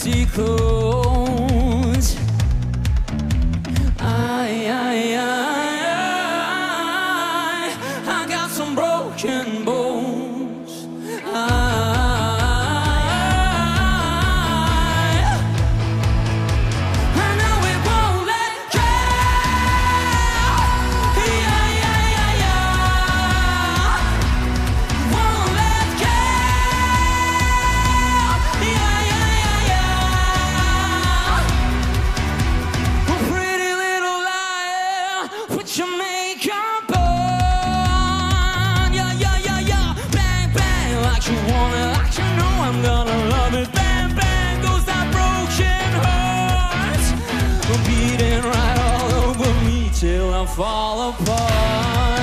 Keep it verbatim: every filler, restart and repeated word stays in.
empty clothes. I, I, I, I got some broken bones. I, I know it won't let go. Yeah, yeah, yeah, yeah. Won't let go. Yeah, yeah, yeah, yeah. A pretty little liar, put your makeup on. Yeah, yeah, yeah, yeah. Bang, bang, like you want it, like you know I'm gonna love it. Bang, bang, goes that broken heart, beating right all over me till I fall apart.